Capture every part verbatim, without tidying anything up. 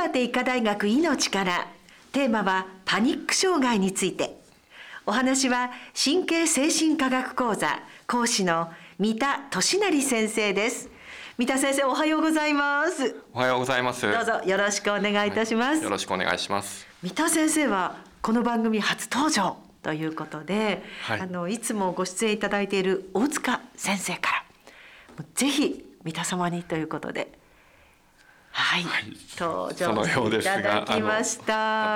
岩手医科大学医の力、テーマはパニック障害について。お話は神経精神科学講座講師の三田俊成先生です。三田先生、おはようございます。 おはようございます。 どうぞよろしくお願いいたします、 はい、よろしくお願いします。 三田先生はこの番組初登場ということで、 はい、 あのいつもご出演いただいている大塚先生からぜひ三田様にということで、はい、はい、登場いただきました。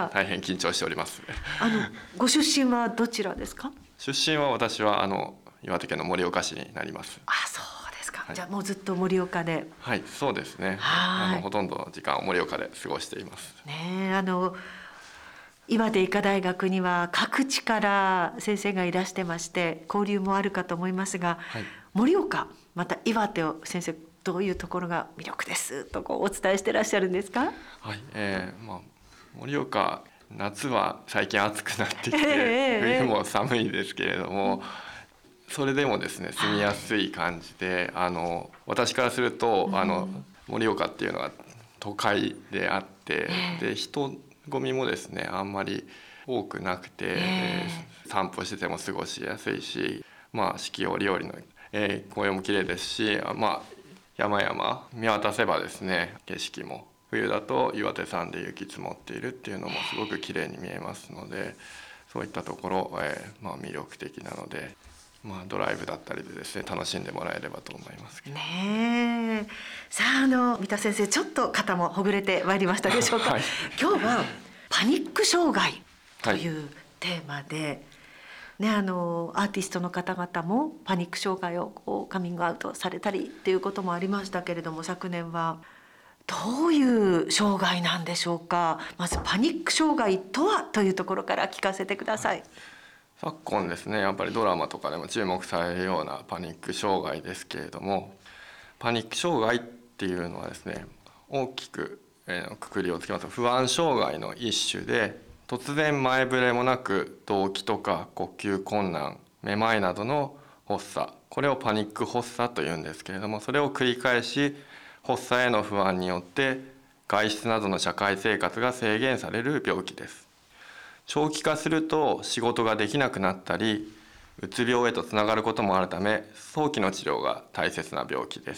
大変緊張しております。 あのご出身はどちらですか？ 出身は私はあの岩手県の盛岡市になります。 あ、そうですか、はい、じゃあもうずっと盛岡で。 はい、そうですね。あのほとんどの時間を盛岡で過ごしています。 ね、あの岩手医科大学には各地から先生がいらしてまして交流もあるかと思いますが、はい、盛岡また岩手を先生どういうところが魅力ですとこうお伝えしてらっしゃるんですか？ はい、えーまあ、盛岡夏は最近暑くなってきて、 えー、 冬も寒いですけれども、それでもですね住みやすい感じで、あの私からすると、うん、あの盛岡っていうのは都会であって、えー、で人混みもですねあんまり多くなくて、えー、散歩してても過ごしやすいし、まあ、四季折々の、えー、紅葉も綺麗ですし、まあ山々見渡せばですね景色も冬だと岩手山で雪積もっているっていうのもすごく綺麗に見えますので、そういったところ、えーまあ、魅力的なので、まあ、ドライブだったりでですね楽しんでもらえればと思いますけどね。さあ、あの三田先生ちょっと肩もほぐれてまいりましたでしょうか？はい、今日はパニック障害というテーマで、はいね、あのアーティストの方々もパニック障害をこうカミングアウトされたりっていうこともありましたけれども、昨年はどういう障害なんでしょうか？まずパニック障害とはというところから聞かせてください。 昨今ですねやっぱりドラマとかでも注目されるようなパニック障害ですけれども、パニック障害っていうのはですね大きくくくりをつけますと不安障害の一種で、突然前触れもなく動悸とか呼吸困難、めまいなどの発作、これをパニック発作というんですけれども、それを繰り返し発作への不安によって外出などの社会生活が制限される病気です。長期化すると仕事ができなくなったりうつ病へとつながることもあるため、早期の治療が大切な病気です。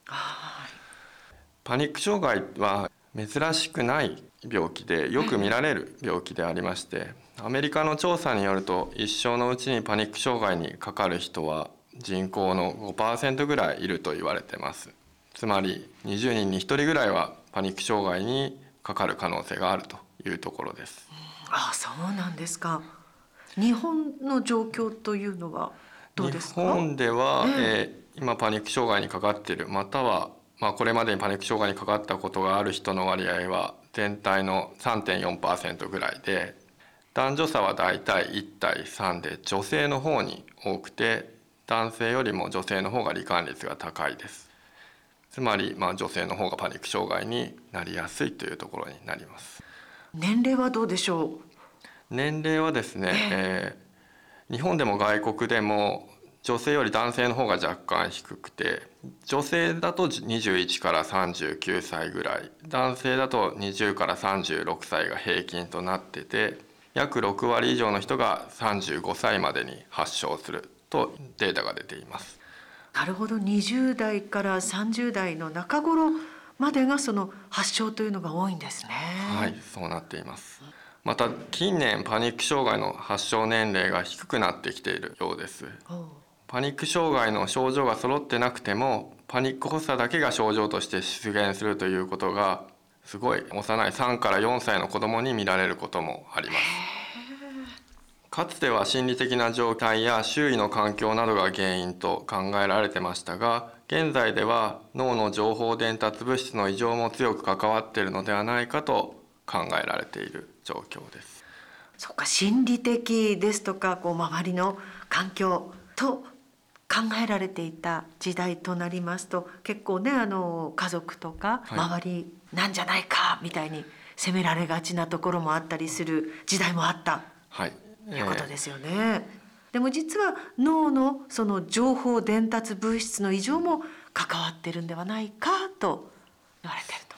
パニック障害は珍しくない病気でよく見られる病気でありまして、アメリカの調査によると一生のうちにパニック障害にかかる人は人口の ごパーセント ぐらいいると言われています。つまりにじゅうにんにひとりぐらいはパニック障害にかかる可能性があるというところです。 ああ、そうなんですか。日本の状況というのはどうですか？ 日本では、えー、今パニック障害にかかっている、またはまあ、これまでにパニック障害にかかったことがある人の割合は全体の さんてんよんパーセント ぐらいで、男女差はだいたいいち対さんで女性の方に多くて、男性よりも女性の方が罹患率が高いです。つまり、まあ、女性の方がパニック障害になりやすいというところになります。 年齢はどうでしょう？ 年齢はですね、えー、日本でも外国でも女性より男性の方が若干低くて、女性だとにじゅういちからさんじゅうきゅうさいぐらい、男性だとにじゅうからさんじゅうろくさいが平均となってて、約ろくわり以上の人がさんじゅうごさいまでに発症するとデータが出ています。 なるほど。にじゅうだいからさんじゅうだいの中頃までがその発症というのが多いんですね。 はい、そうなっています。また近年パニック障害の発症年齢が低くなってきているようです。パニック障害の症状が揃ってなくてもパニック発作だけが症状として出現するということがすごい幼いさんからよんさいの子どもに見られることもあります。かつては心理的な状態や周囲の環境などが原因と考えられてましたが、現在では脳の情報伝達物質の異常も強く関わっているのではないかと考えられている状況です。 そっか、心理的ですとかこう周りの環境と考えられていた時代となりますと、結構ねあの家族とか周りなんじゃないかみたいに責められがちなところもあったりする時代もあった、 はい、 ということですよね。えー、でも実は脳のその情報伝達物質の異常も関わってるんではないかと言われていると。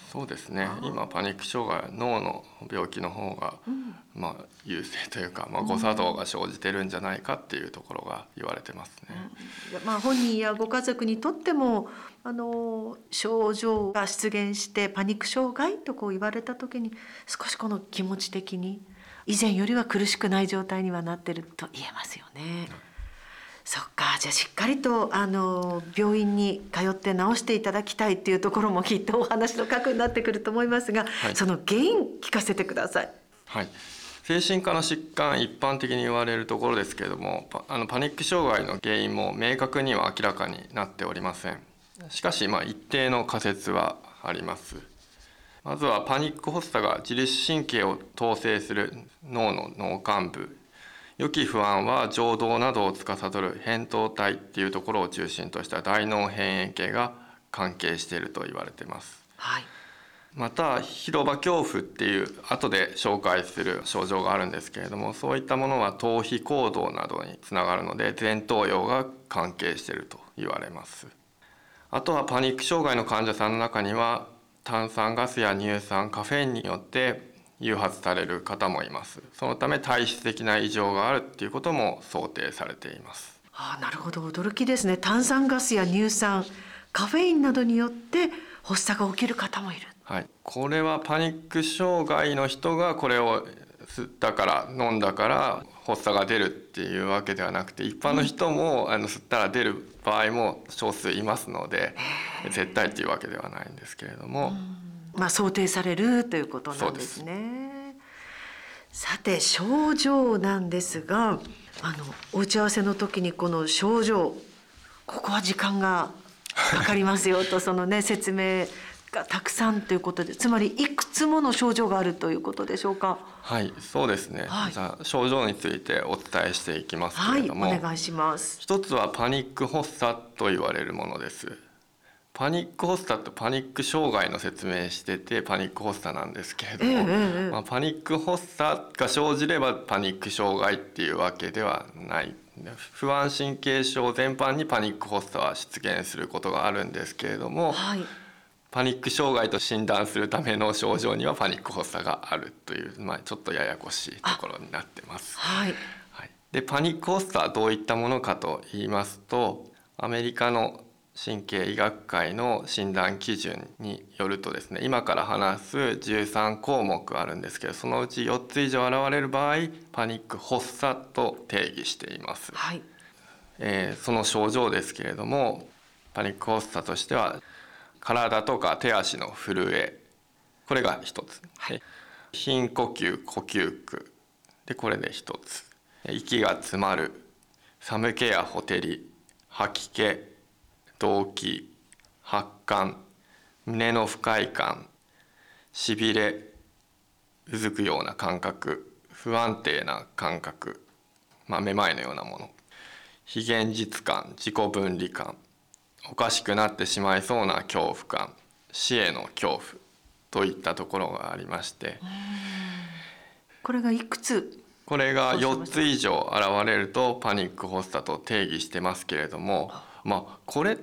そうですね。今パニック障害は脳の病気の方が、うん、まあ優勢というか、まあ、誤作動が生じてるんじゃないかっていうところが言われてますね。 うん、まあ本人やご家族にとってもあの症状が出現してパニック障害とこう言われた時に少しこの気持ち的に以前よりは苦しくない状態にはなってると言えますよね。うん、そっか、じゃあしっかりとあの病院に通って治していただきたいっていうところもきっとお話の核になってくると思いますが、はい、その原因聞かせてください。 はい、精神科の疾患一般的に言われるところですけれども、パあのパニック障害の原因も明確には明らかになっておりません。しかし、まあ、一定の仮説はあります。まずはパニック発作が自律神経を統制する脳の脳幹部、予期不安は情動などを司る扁桃体っていうところを中心とした大脳辺縁系が関係していると言われています。 はい、 また広場恐怖っていう後で紹介する症状があるんですけれども、そういったものは逃避行動などにつながるので前頭葉が関係していると言われます。あとはパニック障害の患者さんの中には炭酸ガスや乳酸、カフェインによって誘発される方もいます。そのため体質的な異常があるっていうことも想定されています。 ああ、なるほど、驚きですね。炭酸ガスや乳酸、カフェインなどによって発作が起きる方もいる。 はい、これはパニック障害の人がこれを吸ったから飲んだから発作が出るっていうわけではなくて、一般の人も、うん、あの吸ったら出る場合も少数いますので、絶対っていうわけではないんですけれども、 まあ、想定されるということなんですね。さて症状なんですが、あのお打ち合わせの時にこの症状、ここは時間がかかりますよとそのね説明がたくさんということで、つまりいくつもの症状があるということでしょうか。 はい、そうですね、はい、じゃあ症状についてお伝えしていきますけれども、 はい、お願いします。 一つはパニック発作と言われるものです。パニック発作とパニック障害の説明しててパニック発作なんですけれども、えーまあ、パニック発作が生じればパニック障害っていうわけではない。不安神経症全般にパニック発作は出現することがあるんですけれども、はい、パニック障害と診断するための症状にはパニック発作があるという、まあ、ちょっとややこしいところになってます。 はいはい、でパニック発作はどういったものかと言いますと、アメリカの神経医学会の診断基準によるとですね、今から話すじゅうさんこうもくあるんですけど、そのうちよっつ以上現れる場合パニック発作と定義しています。 はい、 えー、その症状ですけれども、パニック発作としては体とか手足の震え、これが一つ、はい、頻呼吸呼吸苦でこれで一つ、息が詰まる、寒気やほてり、吐き気、動悸、発汗、胸の不快感、しびれ、うずくような感覚、不安定な感覚、まあ、めまいのようなもの、非現実感、自己分離感、おかしくなってしまいそうな恐怖感、死への恐怖といったところがありまして、 これがいくつこれがよっつ以上現れるとパニック発作と定義してますけれども、まあ、これって、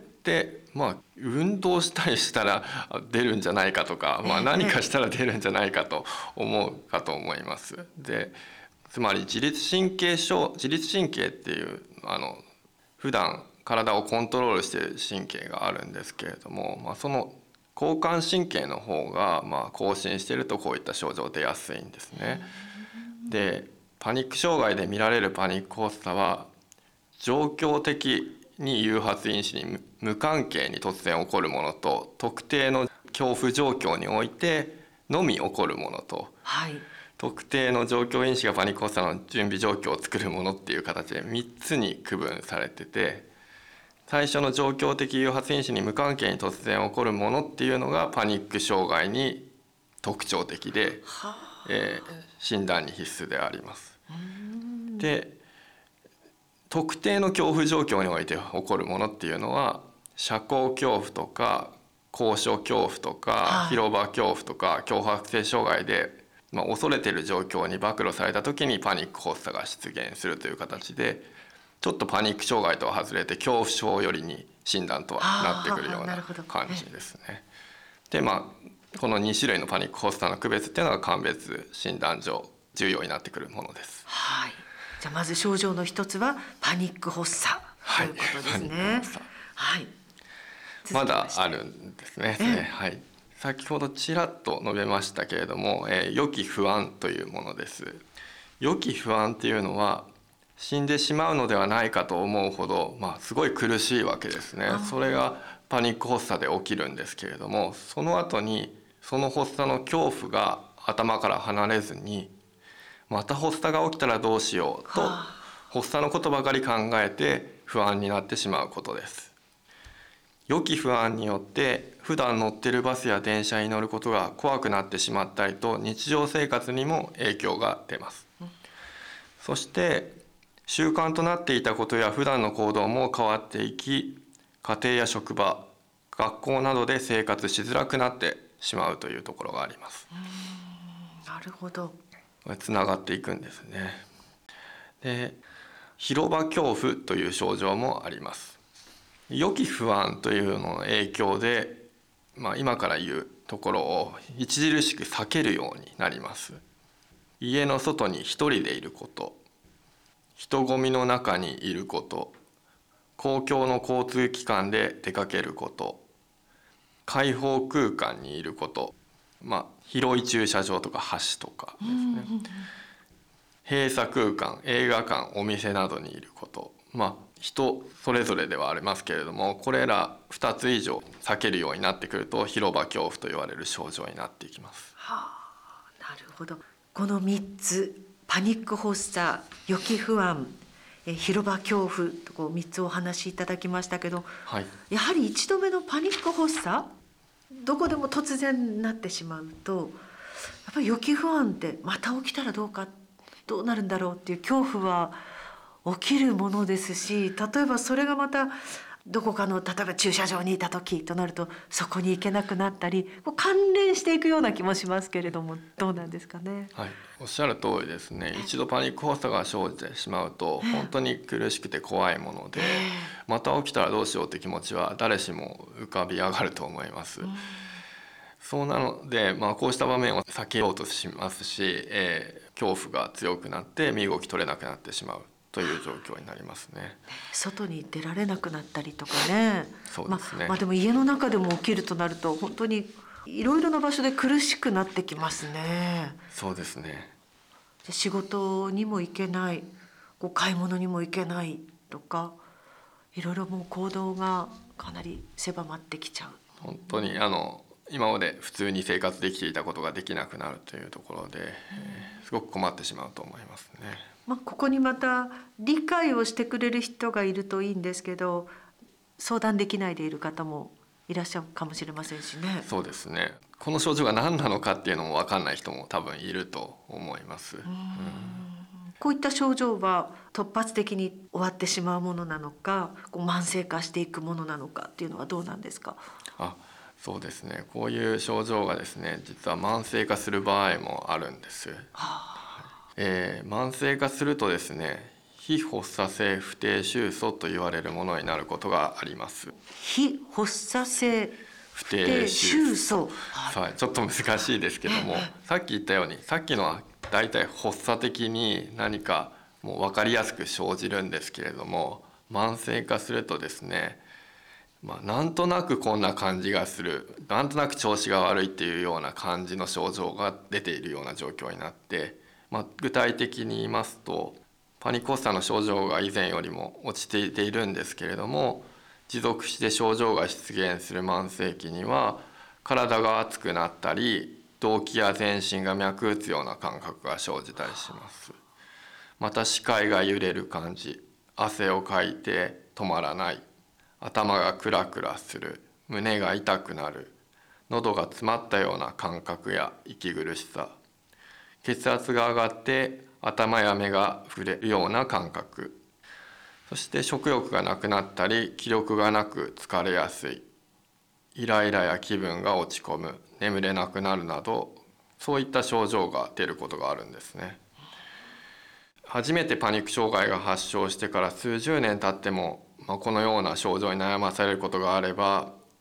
まあ、運動したりしたら出るんじゃないかとか、まあ、何かしたら出るんじゃないかと思うかと思います。でつまり自律神経症、自律神経っていうあの普段体をコントロールしている神経があるんですけれども、まあ、その交感神経の方がまあ更新しているとこういった症状出やすいんですね。でパニック障害で見られるパニック発作は状況的に誘発因子に無関係に突然起こるものと、特定の恐怖状況においてのみ起こるものと、 はい、 特定の状況因子がパニック発作の準備状況を作るものっていう形でみっつに区分されてて、最初の状況的誘発因子に無関係に突然起こるものっていうのがパニック障害に特徴的で、えー、診断に必須であります。で特定の恐怖状況において起こるものっていうのは社交恐怖とか高所恐怖とか、はい、広場恐怖とか強迫性障害で、まあ、恐れている状況に暴露された時にパニック発作が出現するという形で、ちょっとパニック障害とは外れて恐怖症よりに診断とはなってくるような感じですね。でまあこのに種類のパニック発作の区別っていうのが鑑別診断上重要になってくるものです。 はい。じゃあまず症状の一つはパニック発作ということですね。はい。 まだあるんですね。えはい。先ほどちらっと述べましたけれども、えー、予期不安というものです。予期不安っていうのは死んでしまうのではないかと思うほど、まあ、すごい苦しいわけですね。それがパニック発作で起きるんですけれども、その後にその発作の恐怖が頭から離れずに、また発作が起きたらどうしようと発作のことばかり考えて不安になってしまうことです。予期不安によって普段乗ってるバスや電車に乗ることが怖くなってしまったりと、日常生活にも影響が出ます。そして習慣となっていたことや普段の行動も変わっていき、家庭や職場、学校などで生活しづらくなってしまうというところがあります。 うーん、なるほど。 つながっていくんですね。で、広場恐怖という症状もあります。予期不安というのの影響で、まあ、今から言うところを著しく避けるようになります。家の外に一人でいること、人混みの中にいること、公共の交通機関で出かけること、開放空間にいること、まあ、広い駐車場とか橋とかですね、閉鎖空間、映画館、お店などにいること、まあ、人それぞれではありますけれども、これらふたつ以上避けるようになってくると広場恐怖と言われる症状になっていきます。 はあ、なるほど。このみっつ、パニック発作、予期不安、え広場恐怖とこうみっつお話しいただきましたけど、 はい、 やはり一度目のパニック発作、どこでも突然なってしまうと、やっぱり予期不安ってまた起きたらどうか、どうなるんだろうっていう恐怖は起きるものですし、例えばそれがまたどこかの例えば駐車場にいた時となるとそこに行けなくなったり、こう関連していくような気もしますけれども、どうなんですかね。 はい、おっしゃる通りですね。一度パニック発作が生じてしまうと本当に苦しくて怖いもので、また起きたらどうしようって気持ちは誰しも浮かび上がると思います。そうなので、まあ、こうした場面を避けようとしますし、えー、恐怖が強くなって身動き取れなくなってしまうという状況になりますね。 外に出られなくなったりとかね。 そうですね。 まあ、まあでも家の中でも起きるとなると本当にいろいろな場所で苦しくなってきますね。 そうですね。 仕事にも行けない、こう買い物にも行けないとか、いろいろもう行動がかなり狭まってきちゃう。 本当にあの今まで普通に生活できていたことができなくなるというところで、えー、すごく困ってしまうと思いますね。 まあ、ここにまた理解をしてくれる人がいるといいんですけど、相談できないでいる方もいらっしゃるかもしれませんしね。 そうですね。この症状が何なのかっていうのも分かんない人も多分いると思います。うん、 こういった症状は突発的に終わってしまうものなのか、こう慢性化していくものなのかっていうのはどうなんですか。 あ、そうですね。こういう症状がですね、実は慢性化する場合もあるんです。はあ、えー、慢性化するとですね、非発作性不定収素と言われるものになることがあります。 非発作性不定収素、 はい、ちょっと難しいですけども、さっき言ったように、さっきのはだいたい発作的に何かもう分かりやすく生じるんですけれども、慢性化するとですね、まあ、なんとなくこんな感じがする、なんとなく調子が悪いっていうような感じの症状が出ているような状況になって、まあ、具体的に言いますと、パニック発作の症状が以前よりも落ち着いているんですけれども、持続して症状が出現する慢性期には体が熱くなったり、動悸や全身が脈打つような感覚が生じたりします。また視界が揺れる感じ、汗をかいて止まらない、頭がクラクラする、胸が痛くなる、喉が詰まったような感覚や息苦しさ、血圧が上がって頭や目が触れるような感覚、そして食欲がなくなったり、気力がなく疲れやすい、イライラや気分が落ち込む、眠れなくなるなど、そういった症状が出ることがあるんですね。初めてパニック障害が発症してから数十年経っても、まあ、このような症状に悩まされることがあれば、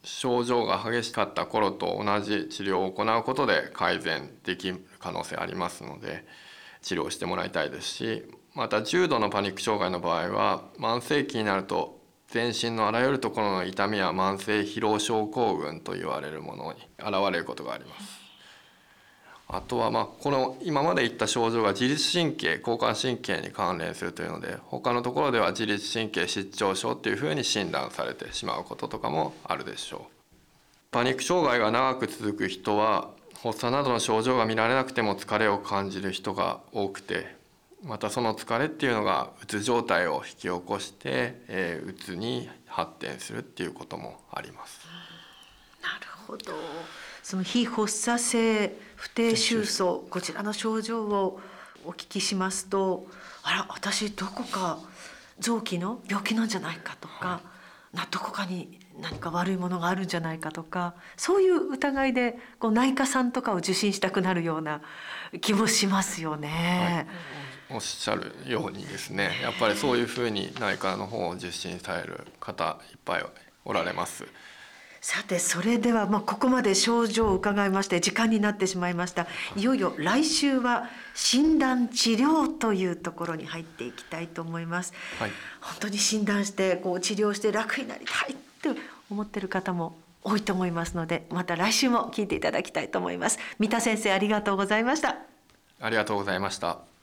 症状が激しかった頃と同じ治療を行うことで改善できる可能性ありますので、治療してもらいたいですし、また重度のパニック障害の場合は慢性期になると全身のあらゆるところの痛みや慢性疲労症候群と言われるものに現れることがあります。あとはまあこの今まで言った症状が自律神経交感神経に関連するというので、他のところでは自律神経失調症っていうふうに診断されてしまうこととかもあるでしょう。パニック障害が長く続く人は発作などの症状が見られなくても疲れを感じる人が多くて、またその疲れっていうのがうつ状態を引き起こして、えー、うつに発展するっていうこともあります。 なるほど。その非発作性不定収束、こちらの症状をお聞きしますと、あら私どこか臓器の病気なんじゃないかとか、はい、などこかに何か悪いものがあるんじゃないかとか、そういう疑いでこう内科さんとかを受診したくなるような気もしますよね。 はい、おっしゃるようにですね、やっぱりそういうふうに内科の方を受診される方いっぱいおられます。 さてそれではまあここまで症状を伺いまして時間になってしまいました。いよいよ来週は診断治療というところに入っていきたいと思います。はい、本当に診断してこう治療して楽になりたいって思ってる方も多いと思いますので、また来週も聞いていただきたいと思います。三田先生ありがとうございました。 ありがとうございました。